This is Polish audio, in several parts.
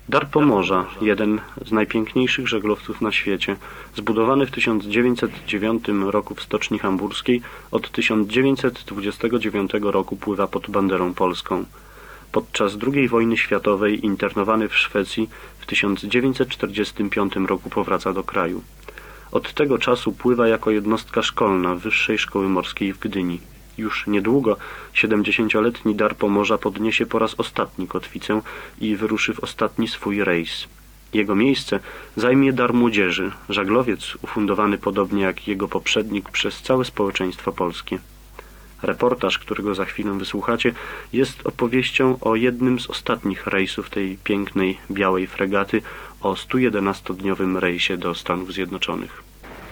Dar Pomorza, jeden z najpiękniejszych żaglowców na świecie, zbudowany w 1909 roku w Stoczni Hamburskiej, od 1929 roku pływa pod banderą polską. Podczas II wojny światowej internowany w Szwecji, w 1945 roku powraca do kraju. Od tego czasu pływa jako jednostka szkolna Wyższej Szkoły Morskiej w Gdyni. Już niedługo 70-letni Dar Pomorza podniesie po raz ostatni kotwicę i wyruszy w ostatni swój rejs. Jego miejsce zajmie Dar Młodzieży, żaglowiec ufundowany podobnie jak jego poprzednik przez całe społeczeństwo polskie. Reportaż, którego za chwilę wysłuchacie, jest opowieścią o jednym z ostatnich rejsów tej pięknej, białej fregaty, o 111-dniowym rejsie do Stanów Zjednoczonych.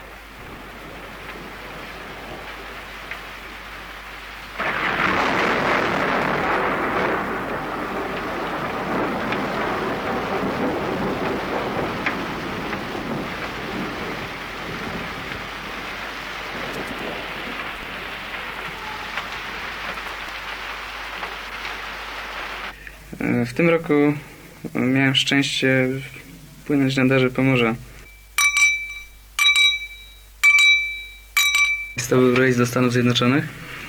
W tym roku miałem szczęście płynąć na Darze Pomorza. To był rejs do Stanów Zjednoczonych.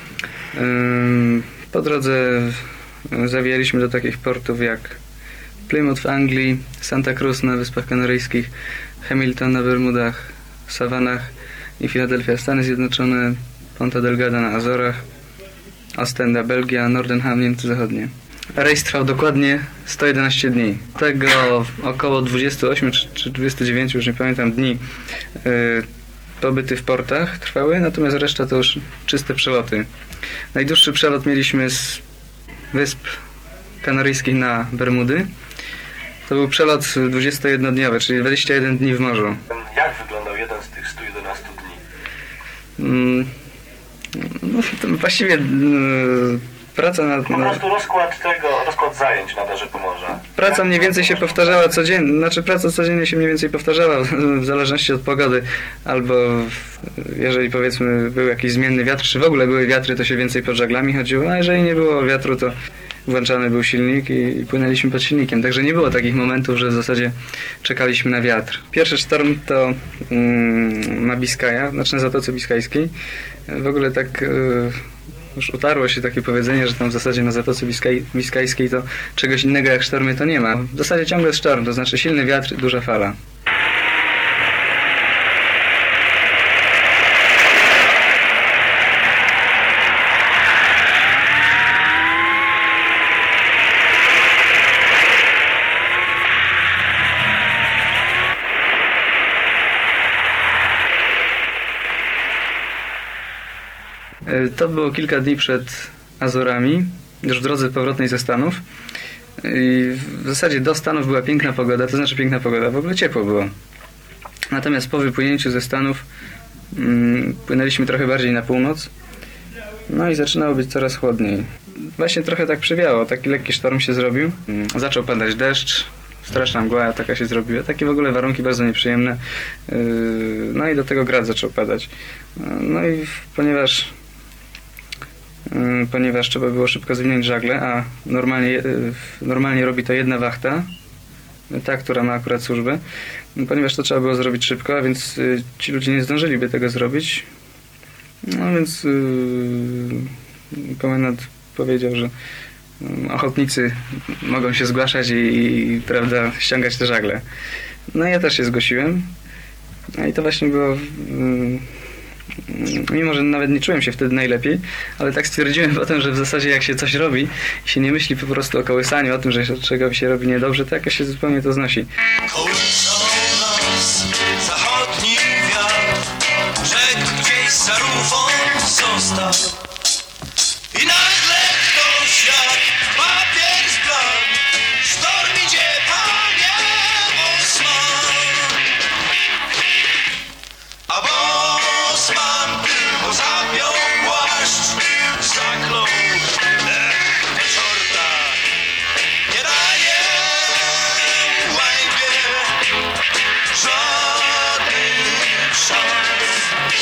Po drodze zawijaliśmy do takich portów jak Plymouth w Anglii, Santa Cruz na Wyspach Kanaryjskich, Hamilton na Bermudach, Savannah i Filadelfia, Stany Zjednoczone, Ponta Delgada na Azorach, Ostenda, Belgia, Nordenham, Niemcy Zachodnie. Rejs trwał dokładnie 111 dni. Tego około 28 czy 29, już nie pamiętam, dni pobyty w portach trwały, natomiast reszta to już czyste przeloty. Najdłuższy przelot mieliśmy z Wysp Kanaryjskich na Bermudy. To był przelot 21-dniowy, czyli 21 dni w morzu. Jak wyglądał jeden z tych 111 dni? No, właściwie praca na... Po prostu rozkład zajęć na Darze Pomorza. Praca mniej więcej się powtarzała codziennie, praca codziennie się mniej więcej powtarzała w zależności od pogody, albo jeżeli powiedzmy był jakiś zmienny wiatr, czy w ogóle były wiatry, to się więcej pod żaglami chodziło, a jeżeli nie było wiatru, to włączany był silnik i płynęliśmy pod silnikiem. Także nie było takich momentów, że w zasadzie czekaliśmy na wiatr. Pierwszy sztorm to na Biskaja, na Zatoce Biskajskiej. W ogóle tak... Już utarło się takie powiedzenie, że tam w zasadzie na Zatoce Biskajskiej to czegoś innego jak sztormy to nie ma. W zasadzie ciągle jest sztorm, to znaczy silny wiatr i duża fala. To było kilka dni przed Azorami, już w drodze powrotnej ze Stanów. I w zasadzie do Stanów była piękna pogoda, to znaczy piękna pogoda, w ogóle ciepło było. Natomiast po wypłynięciu ze Stanów płynęliśmy trochę bardziej na północ, no i zaczynało być coraz chłodniej. Właśnie trochę tak przywiało, taki lekki sztorm się zrobił. Zaczął padać deszcz, straszna mgła taka się zrobiła, takie w ogóle warunki bardzo nieprzyjemne. No i do tego grad zaczął padać. No i ponieważ trzeba było szybko zwinąć żagle, a normalnie robi to jedna wachta, ta, która ma akurat służbę, ponieważ to trzeba było zrobić szybko, a więc ci ludzie nie zdążyliby tego zrobić. No więc komendant powiedział, że ochotnicy mogą się zgłaszać i prawda, ściągać te żagle. No ja też się zgłosiłem. No i to właśnie było... Mimo, że nawet nie czułem się wtedy najlepiej, ale tak stwierdziłem potem, że w zasadzie jak się coś robi i się nie myśli po prostu o kołysaniu, o tym, że czego się robi niedobrze, to jakoś się zupełnie to znosi. Kołysał nas zachodni wiatr, rzekł gdzieś za rufą został i nagle ktoś jak papier zbladł, sztorm idzie, panie Bosman, a Bosman tylko zapiął płaszcz, zaklął do czorta, nie daje łajbie żadnych szans.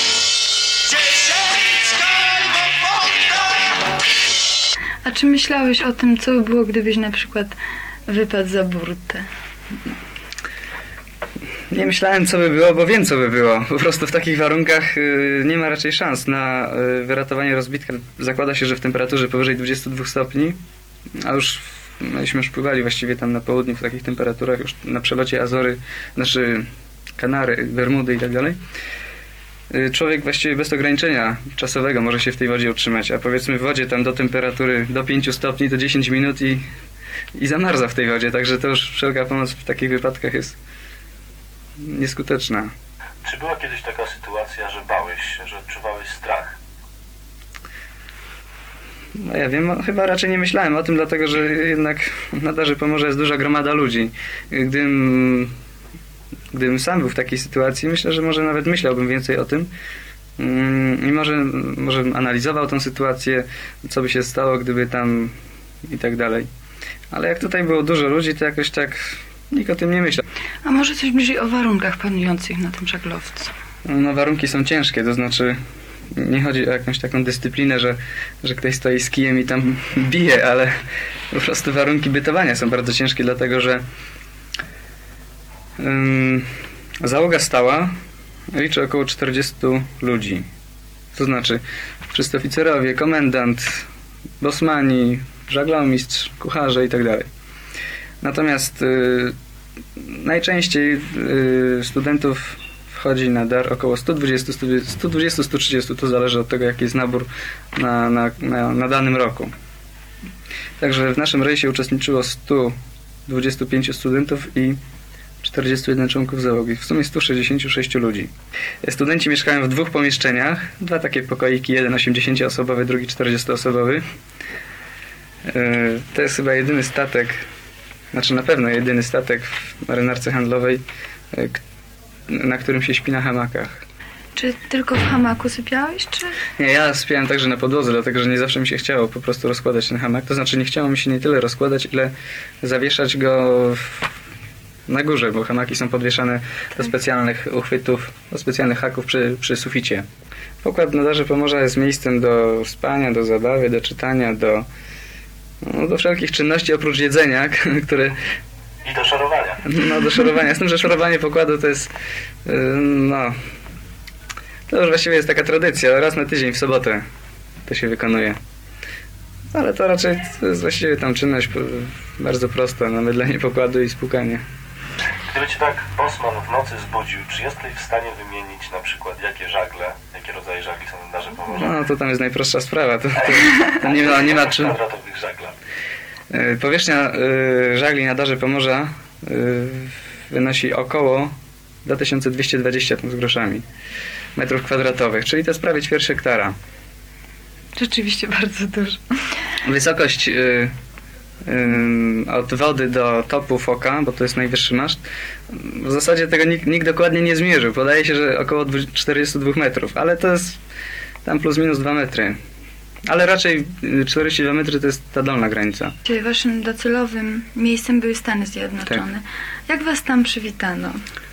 10 skalbo podda. A czy myślałeś o tym, co by było, gdybyś na przykład wypadł za burtę? Nie myślałem, co by było, bo wiem, co by było. Po prostu w takich warunkach nie ma raczej szans na wyratowanie rozbitka. Zakłada się, że w temperaturze powyżej 22 stopni, a już myśmy już pływali właściwie tam na południu w takich temperaturach, już na przelocie Azory, znaczy Kanary, Bermudy i tak dalej. Człowiek właściwie bez ograniczenia czasowego może się w tej wodzie utrzymać, a powiedzmy w wodzie tam do temperatury do 5 stopni to 10 minut i zamarza w tej wodzie, także to już wszelka pomoc w takich wypadkach jest nieskuteczna. Czy była kiedyś taka sytuacja, że bałeś się, że odczuwałeś strach? No ja wiem, chyba raczej nie myślałem o tym, dlatego że jednak na Darze Pomorza jest duża gromada ludzi. Gdybym sam był w takiej sytuacji, myślę, że może nawet myślałbym więcej o tym i może analizował tą sytuację, co by się stało, gdyby tam i tak dalej. Ale jak tutaj było dużo ludzi, to jakoś tak nikt o tym nie myślał. A może coś bliżej o warunkach panujących na tym żaglowcu? No warunki są ciężkie, to znaczy nie chodzi o jakąś taką dyscyplinę, że ktoś stoi z kijem i tam bije, ale po prostu warunki bytowania są bardzo ciężkie, dlatego że załoga stała liczy około 40 ludzi. To znaczy wszyscy oficerowie, komendant, bosmani, żaglomistrz, kucharze i tak dalej. Natomiast najczęściej studentów wchodzi na dar około 120-130, to zależy od tego, jaki jest nabór na danym roku. Także w naszym rejsie uczestniczyło 125 studentów i 41 członków załogi. W sumie 166 ludzi. Studenci mieszkają w 2 pomieszczeniach. 2 takie pokoiki, jeden 80-osobowy, drugi 40-osobowy. To jest chyba jedyny statek, znaczy na pewno jedyny statek w marynarce handlowej, na którym się śpi na hamakach. Czy tylko w hamaku sypiałeś, czy? Nie, ja sypiałem także na podłodze, dlatego że nie zawsze mi się chciało po prostu rozkładać ten hamak. To znaczy nie chciało mi się nie tyle rozkładać, ile zawieszać go na górze, bo hamaki są podwieszane do specjalnych uchwytów, do specjalnych haków przy suficie. Pokład na Darze Pomorza jest miejscem do spania, do zabawy, do czytania, do wszelkich czynności oprócz jedzenia, które... I do szorowania. No, do szorowania. Z tym, że szorowanie pokładu to jest... To już właściwie jest taka tradycja. Raz na tydzień w sobotę to się wykonuje. Ale to raczej to jest właściwie tam czynność bardzo prosta. Na mydlenie pokładu i spłukanie. Gdyby cię tak bosman w nocy zbudził, czy jesteś w stanie wymienić na przykład jakie rodzaje żagli są na Darze Pomorza? No to tam jest najprostsza sprawa. To nie ma czym... kwadratowych żagla. Powierzchnia żagli na Darze Pomorza wynosi około 2220 z groszami metrów kwadratowych, czyli to jest prawie ćwierć hektara. Rzeczywiście bardzo dużo. Wysokość od wody do topu foka, bo to jest najwyższy maszt, w zasadzie tego nikt dokładnie nie zmierzył. Podaje się, że około 42 metrów, ale to jest tam plus minus 2 metry. Ale raczej 42 metry to jest ta dolna granica. Czyli waszym docelowym miejscem były Stany Zjednoczone. Tak. Jak was tam przywitano?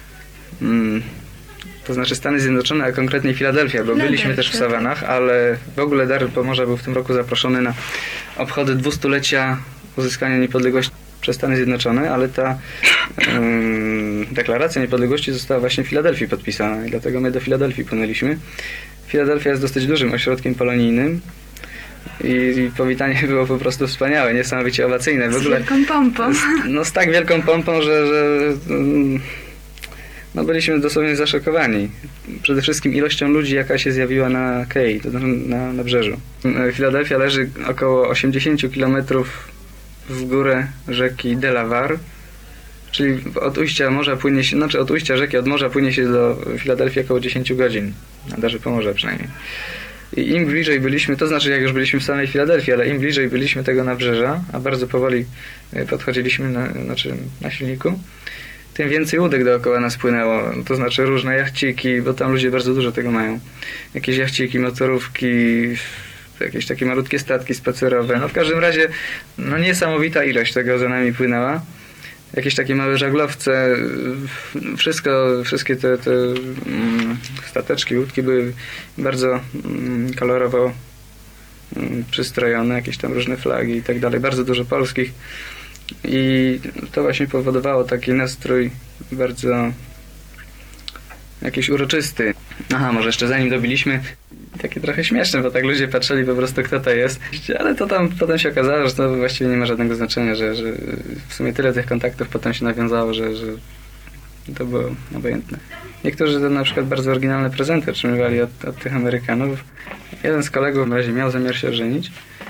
To znaczy Stany Zjednoczone, a konkretnie Filadelfia, bo byliśmy też w Sawanach, ale w ogóle Dar Pomorza był w tym roku zaproszony na obchody 200-lecia uzyskania niepodległości przez Stany Zjednoczone, ale ta deklaracja niepodległości została właśnie w Filadelfii podpisana i dlatego my do Filadelfii płynęliśmy. Filadelfia jest dosyć dużym ośrodkiem polonijnym i powitanie było po prostu wspaniałe, niesamowicie owacyjne. W ogóle, z wielką pompą. Z tak wielką pompą, że byliśmy dosłownie zaszokowani. Przede wszystkim ilością ludzi, jaka się zjawiła na kei, to znaczy na nabrzeżu. Filadelfia leży około 80 km w górę rzeki Delaware, czyli od ujścia morza płynie się, od ujścia rzeki od morza płynie się do Filadelfii około 10 godzin, na Darze Pomorza przynajmniej. I im bliżej byliśmy, to znaczy jak już byliśmy w samej Filadelfii, ale im bliżej byliśmy tego nabrzeża, a bardzo powoli podchodziliśmy na silniku, tym więcej łódek dookoła nas płynęło, to znaczy różne jachciki, bo tam ludzie bardzo dużo tego mają. Jakieś jachciki, motorówki, jakieś takie malutkie statki spacerowe. No w każdym razie niesamowita ilość tego za nami płynęła. Jakieś takie małe żaglowce, wszystkie te stateczki, łódki były bardzo kolorowo przystrojone, jakieś tam różne flagi i tak dalej. Bardzo dużo polskich. I to właśnie powodowało taki nastrój bardzo jakiś uroczysty. Aha, może jeszcze zanim dobiliśmy, takie trochę śmieszne, bo tak ludzie patrzyli po prostu, kto to jest. Ale to tam potem się okazało, że to właściwie nie ma żadnego znaczenia, że w sumie tyle tych kontaktów potem się nawiązało, że to było obojętne. Niektórzy to na przykład bardzo oryginalne prezenty otrzymywali od tych Amerykanów. Jeden z kolegów w razie miał zamiar się ożenić.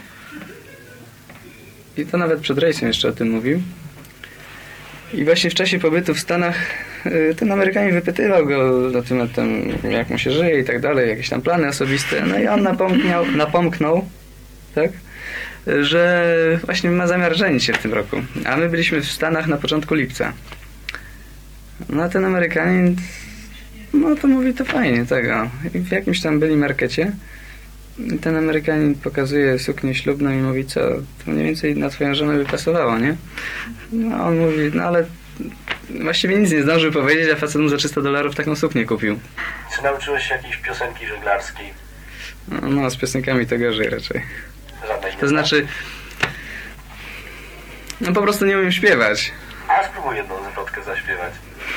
I to nawet przed rejsem jeszcze o tym mówił. I właśnie w czasie pobytu w Stanach ten Amerykanin wypytywał go na temat tam, jak mu się żyje i tak dalej, jakieś tam plany osobiste. No i on napomknął, tak, że właśnie ma zamiar żenić się w tym roku. A my byliśmy w Stanach na początku lipca. No a ten Amerykanin, no to mówi, to fajnie, tak. I w jakimś tam byli markecie. I ten Amerykanin pokazuje suknię ślubną i mówi, co, to mniej więcej na twoją żonę by pasowało, nie? No on mówi, no ale właściwie nic nie zdążył powiedzieć, a facet mu za $300 taką suknię kupił. Czy nauczyłeś się jakiejś piosenki żeglarskiej? No, z piosenkami to gorzej raczej. Żadnej nie To znaczy, no po prostu nie umiem śpiewać. A spróbuj jedną zwrotkę zaśpiewać.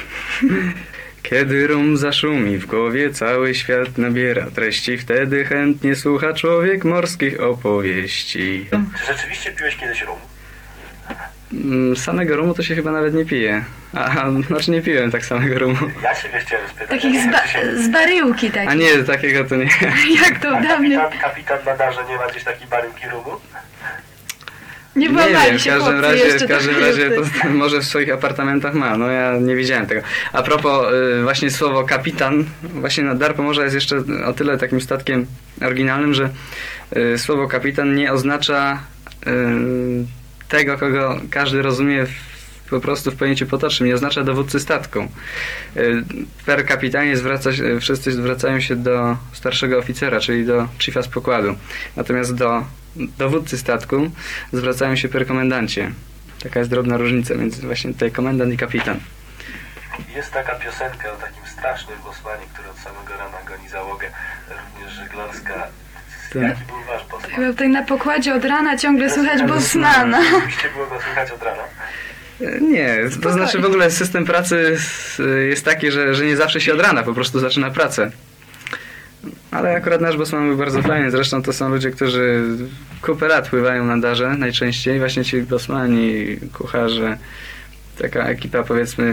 Kiedy rum zaszumi, w głowie cały świat nabiera treści, wtedy chętnie słucha człowiek morskich opowieści. Czy rzeczywiście piłeś kiedyś rum? Samego rumu to się chyba nawet nie pije. Znaczy nie piłem tak samego rumu. Ja się chciałem spytać. Takich z baryłki A takich. nie, takiego to nie. Jak to dawniej. Kapitan na darze nie ma gdzieś takiej baryłki rumu? Nie Nie włamali wiem, w się każdym chłopcy razie, jeszcze w każdym tak razie wielcy. to może w swoich apartamentach ma. No ja nie widziałem tego. A propos właśnie słowo kapitan, właśnie na Dar Pomorza jest jeszcze o tyle takim statkiem oryginalnym, że słowo kapitan nie oznacza tego, kogo każdy rozumie po prostu w pojęciu potocznym, nie oznacza dowódcy statku. Per kapitanie wszyscy zwracają się do starszego oficera, czyli do chiefa z pokładu. Natomiast do dowódcy statku zwracają się per komendancie. Taka jest drobna różnica między właśnie tutaj komendant i kapitan. Jest taka piosenka o takim strasznym bosmanie, który od samego rana goni załogę, również żeglarska. Tak. Jaki był wasz bosman? Chyba tutaj na pokładzie od rana ciągle słychać Bosmana. Oczywiście było go słychać od rana. Nie, to znaczy w ogóle system pracy jest taki, że nie zawsze się od rana po prostu zaczyna pracę. Ale akurat nasz bosman był bardzo fajny. Zresztą to są ludzie, którzy kupę lat pływają na darze najczęściej. Właśnie ci bosmani, kucharze, taka ekipa powiedzmy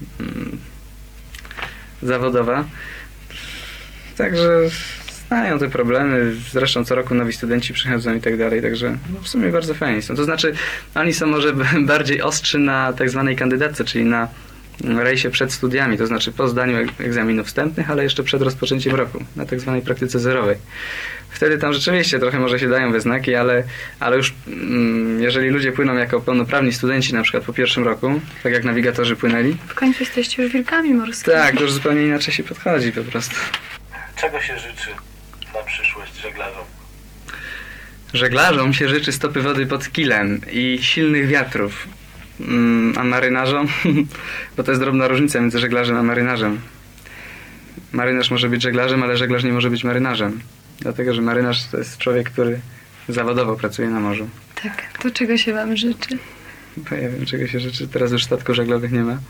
zawodowa. Także znają te problemy. Zresztą co roku nowi studenci przychodzą i tak dalej. Także no, w sumie bardzo fajni są. To znaczy oni są może bardziej ostrzy na tak zwanej kandydatce, czyli na rejsie przed studiami, to znaczy po zdaniu egzaminów wstępnych, ale jeszcze przed rozpoczęciem roku, na tak zwanej praktyce zerowej. Wtedy tam rzeczywiście trochę może się dają we znaki, ale już jeżeli ludzie płyną jako pełnoprawni studenci, na przykład po pierwszym roku, tak jak nawigatorzy płynęli, W końcu jesteście już wilkami morskimi. tak, to już zupełnie inaczej się podchodzi po prostu. Czego się życzy na przyszłość żeglarzom? Żeglarzom się życzy stopy wody pod kilem i silnych wiatrów. A marynarzom? Bo to jest drobna różnica między żeglarzem a marynarzem. Marynarz może być żeglarzem, ale żeglarz nie może być marynarzem. Dlatego, że marynarz to jest człowiek, który zawodowo pracuje na morzu. Tak, to czego się wam życzy? Bo ja wiem, czego się życzy. Teraz już statków żaglowych nie ma.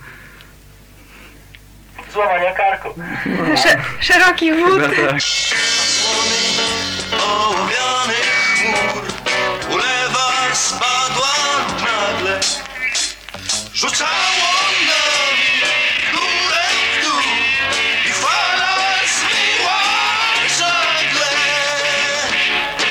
Złamania karku. Szeroki wód. Chyba tak. Ołowiany chmur, ulewa spadła nagle, rzucała